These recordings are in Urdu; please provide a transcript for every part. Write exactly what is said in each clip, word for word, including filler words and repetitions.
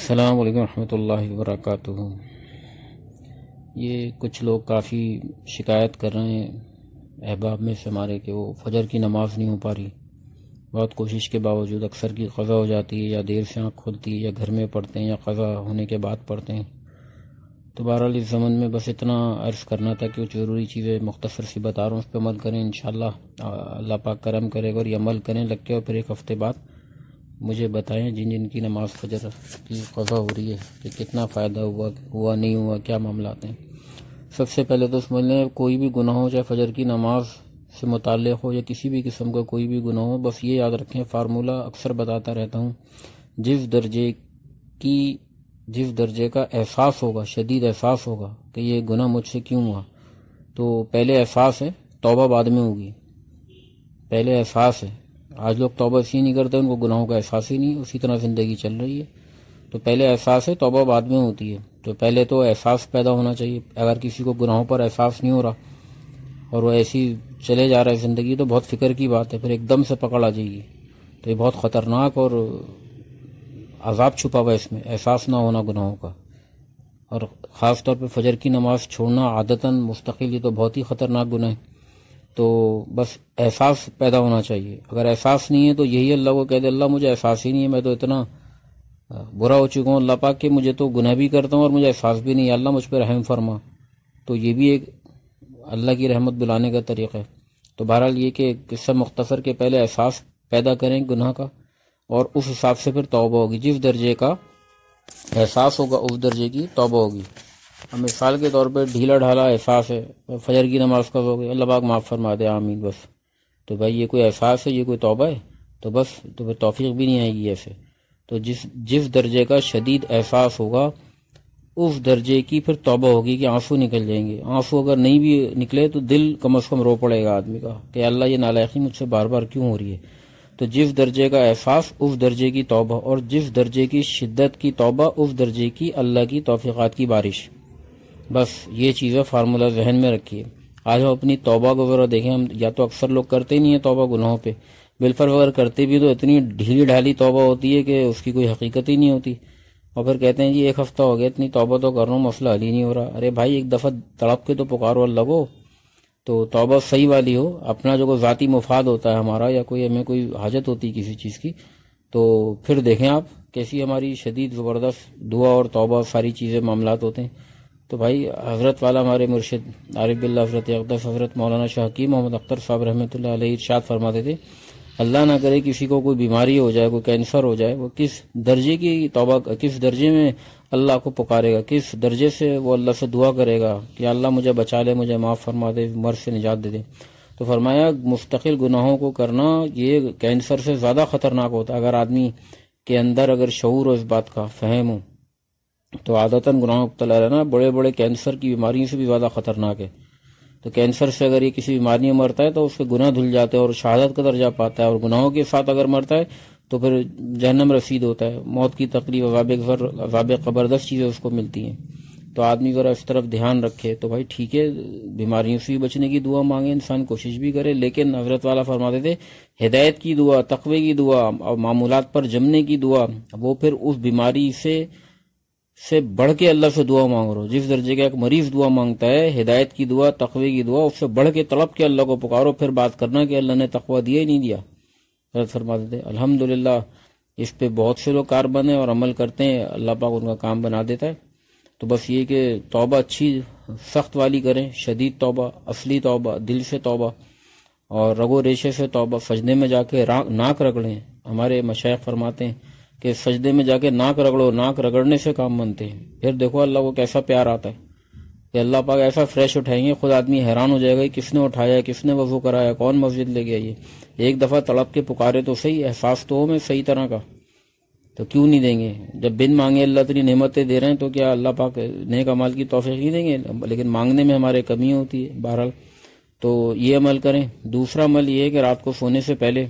السلام علیکم ورحمۃ اللہ وبرکاتہ۔ یہ کچھ لوگ کافی شکایت کر رہے ہیں احباب میں سے ہمارے کہ وہ فجر کی نماز نہیں ہو پا رہی، بہت کوشش کے باوجود اکثر کی قضا ہو جاتی ہے، یا دیر سے آنکھ کھلتی ہے، یا گھر میں پڑھتے ہیں، یا قضا ہونے کے بعد پڑھتے ہیں۔ تو بہرحال اس زمن میں بس اتنا عرض کرنا تھا کہ وہ ضروری چیزیں مختصر سی بتا رہا ہوں، اس پہ عمل کریں انشاءاللہ اللہ پاک کرم کرے گا، اور یہ عمل کریں لگ کے، اور پھر ایک ہفتے بعد مجھے بتائیں جن جن کی نماز فجر کی قضا ہو رہی ہے کہ کتنا فائدہ ہوا ہوا نہیں ہوا، کیا معاملات ہیں۔ سب سے پہلے تو سمجھ لیں کوئی بھی گناہ ہو، چاہے فجر کی نماز سے متعلق ہو یا کسی بھی قسم کا کوئی بھی گناہ ہو، بس یہ یاد رکھیں، فارمولہ اکثر بتاتا رہتا ہوں، جس درجے کی جس درجے کا احساس ہوگا، شدید احساس ہوگا کہ یہ گناہ مجھ سے کیوں ہوا، تو پہلے احساس ہے، توبہ بعد میں ہوگی۔ پہلے احساس ہے، آج لوگ توبہ اسی نہیں کرتے، ان کو گناہوں کا احساس ہی نہیں، اسی طرح زندگی چل رہی ہے۔ تو پہلے احساس ہے، توبہ بعد میں ہوتی ہے۔ تو پہلے تو احساس پیدا ہونا چاہیے۔ اگر کسی کو گناہوں پر احساس نہیں ہو رہا اور وہ ایسی چلے جا رہا ہے زندگی، تو بہت فکر کی بات ہے، پھر ایک دم سے پکڑ آ جائے گی، تو یہ بہت خطرناک اور عذاب چھپا ہوا ہے اس میں، احساس نہ ہونا گناہوں کا۔ اور خاص طور پہ فجر کی نماز چھوڑنا عادتاً مستقل، یہ تو بہت ہی خطرناک گناہ ہے۔ تو بس احساس پیدا ہونا چاہیے۔ اگر احساس نہیں ہے تو یہی اللہ کو کہہ دے، اللہ مجھے احساس ہی نہیں ہے، میں تو اتنا برا ہو چکا ہوں اللہ پاک کہ مجھے تو گناہ بھی کرتا ہوں اور مجھے احساس بھی نہیں ہے، اللہ مجھ پہ رحم فرما۔ تو یہ بھی ایک اللہ کی رحمت بلانے کا طریقہ ہے۔ تو بہرحال یہ کہ قصہ مختصر کے پہلے احساس پیدا کریں گناہ کا، اور اس حساب سے پھر توبہ ہوگی، جس درجے کا احساس ہوگا اس درجے کی توبہ ہوگی۔ اب مثال کے طور پہ ڈھیلا ڈھالا احساس ہے، فجر کی نماز کب ہوگی، اللہ پاک معاف فرما دے، آمین، بس۔ تو بھائی یہ کوئی احساس ہے، یہ کوئی توبہ ہے؟ تو بس تو پھر توفیق بھی نہیں آئے گی ایسے۔ تو جس جس درجے کا شدید احساس ہوگا اس درجے کی پھر توبہ ہوگی کہ آنسو نکل جائیں گے۔ آنسو اگر نہیں بھی نکلے تو دل کم از کم رو پڑے گا آدمی کا کہ اللہ یہ نالائقی مجھ سے بار بار کیوں ہو رہی ہے۔ تو جس درجے کا احساس اس درجے کی توبہ، اور جس درجے کی شدت کی توبہ اس درجے کی اللہ کی توفیقات کی بارش۔ بس یہ چیزیں فارمولہ ذہن میں رکھیے۔ آج ہم اپنی توبہ کو ذرا دیکھیں، ہم یا تو اکثر لوگ کرتے ہی نہیں ہیں توبہ گناہوں پہ، بالفرض اگر کرتے بھی تو اتنی ڈھیلی ڈھالی توبہ ہوتی ہے کہ اس کی کوئی حقیقت ہی نہیں ہوتی، اور پھر کہتے ہیں جی ایک ہفتہ ہو گیا اتنی توبہ تو کر رہا ہوں، مسئلہ حل ہی نہیں ہو رہا۔ ارے بھائی ایک دفعہ تڑپ کے تو پکارو اللہ کو، تو توبہ صحیح والی ہو، اپنا جو کوئی ذاتی مفاد ہوتا ہے ہمارا، یا کوئی ہمیں کوئی حاجت ہوتی ہے کسی چیز کی، تو پھر دیکھیں آپ کیسی ہماری شدید زبردست دعا اور توبہ ساری چیزیں معاملات ہوتے ہیں۔ تو بھائی حضرت والا ہمارے مرشد عارف باللہ حضرت اقدس حضرت مولانا شاہ حکیم محمد اختر صاحب رحمۃ اللہ علیہ ارشاد فرماتے تھے، اللہ نہ کرے کسی کو کوئی بیماری ہو جائے، کوئی کینسر ہو جائے، وہ کس درجے کی توبہ، کس درجے میں اللہ کو پکارے گا، کس درجے سے وہ اللہ سے دعا کرے گا کہ اللہ مجھے بچا لے، مجھے معاف فرما دے، مرض سے نجات دے دے۔ تو فرمایا مستقل گناہوں کو کرنا یہ کینسر سے زیادہ خطرناک ہوتا ہے۔ اگر آدمی کے اندر اگر شعور ہو، اس بات کا فہم ہو، تو عادتاً گناہوں مبتلا رہنا بڑے بڑے کینسر کی بیماریوں سے بھی زیادہ خطرناک ہے۔ تو کینسر سے اگر یہ کسی بیماری میں مرتا ہے تو اس کے گناہ دھل جاتے ہیں اور شہادت کا درجہ پاتا ہے، اور گناہوں کے ساتھ اگر مرتا ہے تو پھر جہنم رسید ہوتا ہے، موت کی تکلیف، عذاب قبر، عذاب قبردست چیزیں اس کو ملتی ہیں۔ تو آدمی ذرا اس طرف دھیان رکھے۔ تو بھائی ٹھیک ہے، بیماریوں سے بچنے کی دعا مانگے، انسان کوشش بھی کرے، لیکن حضرت والا فرماتے تھے ہدایت کی دعا، تقوی کی دعا اور معمولات پر جمنے کی دعا، وہ پھر اس بیماری سے سے بڑھ کے اللہ سے دعا مانگ رہو۔ جس درجے کا ایک مریض دعا مانگتا ہے، ہدایت کی دعا، تقوی کی دعا، اس سے بڑھ کے طلب کے اللہ کو پکارو، پھر بات کرنا کہ اللہ نے تقوی دیا ہی نہیں دیا۔ حضرت فرماتے تھے الحمدللہ اس پہ بہت سے لوگ کاربند ہیں اور عمل کرتے ہیں، اللہ پاک ان کا کام بنا دیتا ہے۔ تو بس یہ کہ توبہ اچھی سخت والی کریں، شدید توبہ، اصلی توبہ، دل سے توبہ، اور رگو ریشے سے توبہ، سجدے میں جا کے ناک رگڑیں۔ ہمارے مشائخ فرماتے ہیں کہ سجدے میں جا کے ناک رگڑو، ناک رگڑنے سے کام بنتے ہیں، پھر دیکھو اللہ کو کیسا پیار آتا ہے کہ اللہ پاک ایسا فریش اٹھائیں گے، خود آدمی حیران ہو جائے گا کس نے اٹھایا، کس نے وضو کرایا، کون مسجد لے گیا۔ یہ ایک دفعہ تڑپ کے پکارے تو صحیح، احساس تو ہو میں صحیح طرح کا، تو کیوں نہیں دیں گے؟ جب بن مانگے اللہ اتنی نعمتیں دے رہے ہیں تو کیا اللہ پاک نیک اعمال کی توفیق نہیں دیں گے؟ لیکن مانگنے میں ہمارے کمی ہوتی ہے۔ بہرحال تو یہ عمل کریں۔ دوسرا عمل یہ ہے کہ رات کو سونے سے پہلے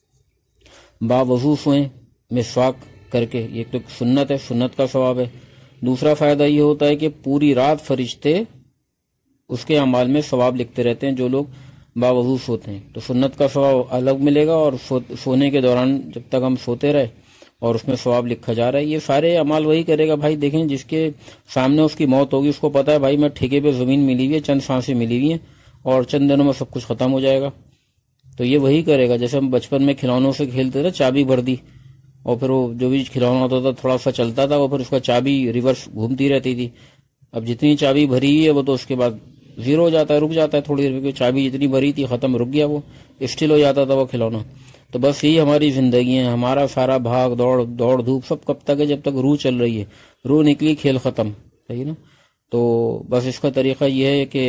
باوضو سوئیں، مسواک کر کے، یہ تو سنت ہے، سنت کا ثواب ہے۔ دوسرا فائدہ یہ ہوتا ہے کہ پوری رات فرشتے اس کے اعمال میں ثواب لکھتے رہتے ہیں جو لوگ باوضو سوتے ہیں، تو سنت کا ثواب الگ ملے گا، اور سونے کے دوران جب تک ہم سوتے رہے اور اس میں ثواب لکھا جا رہا ہے. یہ سارے اعمال وہی کرے گا بھائی. دیکھیں جس کے سامنے اس کی موت ہوگی اس کو پتا ہے بھائی میں ٹھیکے پہ زمین ملی ہوئی ہے، چند سانسیں ملی ہوئی ہیں اور چند دنوں میں سب کچھ ختم ہو جائے گا. تو یہ وہی کرے گا. جیسے ہم بچپن میں کھلونوں سے کھیلتے تھے، چابی بھر دی اور پھر وہ جو بھی کھلونا ہوتا تھا تھوڑا سا چلتا تھا، وہ پھر اس کا چابی ریورس گھومتی رہتی تھی. اب جتنی چابی بھری ہے وہ تو اس کے بعد زیرو ہو جاتا ہے، رک جاتا ہے تھوڑی دیر میں. چابی جتنی بھری تھی ختم، رک گیا، وہ اسٹل ہو جاتا تھا وہ کھلونا. تو بس یہی ہماری زندگی ہے. ہمارا سارا بھاگ دوڑ دوڑ دھوپ سب کب تک ہے؟ جب تک روح چل رہی ہے. روح نکلی کھیل ختم. صحیح نا؟ تو بس اس کا طریقہ یہ ہے کہ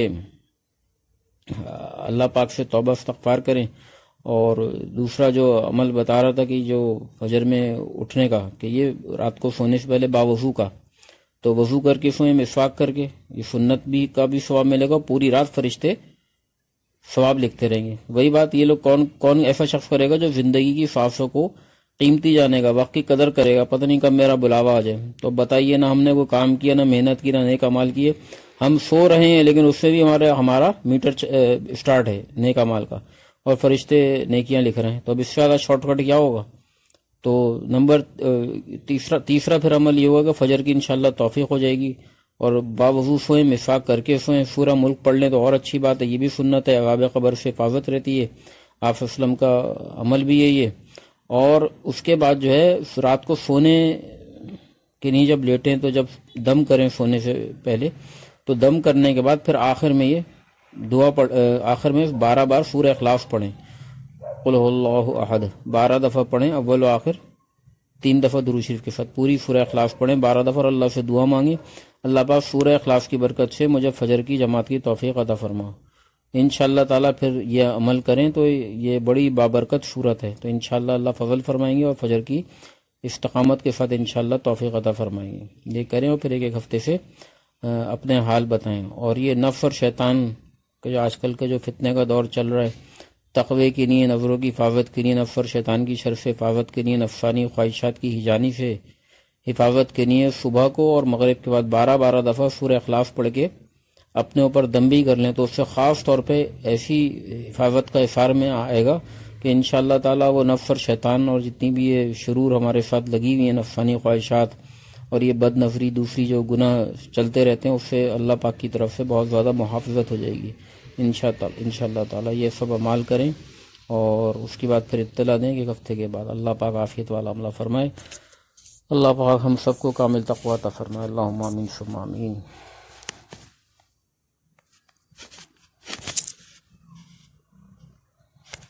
اللہ پاک سے توبہ استغفار کریں. اور دوسرا جو عمل بتا رہا تھا کہ جو فجر میں اٹھنے کا، کہ یہ رات کو سونے سے پہلے باوضو کا، تو وضو کر کے سوئیں، مسواک کر کے. یہ سنت بھی کا بھی ثواب ملے گا. پوری رات فرشتے ثواب لکھتے رہیں گے. وہی بات یہ لوگ کون کون ایسا شخص کرے گا جو زندگی کی سانسوں کو قیمتی جانے گا، وقت کی قدر کرے گا. پتہ نہیں کب میرا بلاوا آ جائے. تو بتائیے، نہ ہم نے وہ کام کیا، نہ محنت کی، نہ نیک اعمال کیے. ہم سو رہے ہیں لیکن اس سے بھی ہمارا ہمارا میٹر اسٹارٹ ہے نیک اعمال کا، اور فرشتے نیکیاں لکھ رہے ہیں. تو اب اس سے زیادہ شارٹ کٹ کیا ہوگا؟ تو نمبر تیسرا تیسرا پھر عمل یہ ہوگا کہ فجر کی انشاءاللہ توفیق ہو جائے گی، اور باوضو سوئیں، مسواک کر کے سوئیں. سورہ ملک پڑھ لیں تو اور اچھی بات ہے. یہ بھی سنت ہے، عذاب قبر سے حفاظت رہتی ہے. آپ صلی اللہ علیہ وسلم کا عمل بھی یہی ہے. اور اس کے بعد جو ہے رات کو سونے کے نہیں جب لیٹیں تو جب دم کریں سونے سے پہلے، تو دم کرنے کے بعد پھر آخر میں یہ دعا پڑھ آخر میں بارہ بار سورہ اخلاص پڑھیں. قل هو اللہ احد بارہ دفعہ پڑھیں، اول و آخر تین دفعہ درود شریف کے ساتھ پوری سورہ اخلاص پڑھیں بارہ دفعہ، اور اللہ سے دعا مانگیں اللہ پاک سورہ اخلاص کی برکت سے مجھے فجر کی جماعت کی توفیق عطا فرما. انشاءاللہ تعالیٰ پھر یہ عمل کریں تو یہ بڑی بابرکت صورت ہے. تو انشاءاللہ اللہ فضل فرمائیں گے اور فجر کی استقامت کے ساتھ انشاءاللہ توفیق عطا فرمائیں گے. یہ کریں اور پھر ایک ایک ہفتے سے اپنے حال بتائیں. اور یہ نفس اور شیطان کا جو آج کل کا جو فتنے کا دور چل رہا ہے، تقوی کے لیے، نظروں کی حفاظت کے لیے، نفس اور شیطان کی شر سے حفاظت کے لیے، نفسانی خواہشات کی ہجانی سے حفاظت کے لیے صبح کو اور مغرب کے بعد بارہ بارہ دفعہ سورہ اخلاص پڑھ کے اپنے اوپر دم بھی کر لیں، تو اس سے خاص طور پہ ایسی حفاظت کا اثار میں آئے گا کہ انشاءاللہ تعالیٰ وہ نفس اور شیطان اور جتنی بھی یہ شرور ہمارے ساتھ لگی ہوئی ہیں، نفسانی خواہشات اور یہ بد نظری دوسری جو گناہ چلتے رہتے ہیں، اس سے اللہ پاک کی طرف سے بہت زیادہ محافظت ہو جائے گی انشاءاللہ تعالیٰ. یہ سب اعمال کریں اور اس کے بعد پھر اطلاع دیں کہ ایک ہفتے کے بعد اللہ پاک عافیت والا عملہ فرمائے. اللہ پاک ہم سب کو کامل تقویٰ عطا فرمائے. اللہم آمین ثم آمین.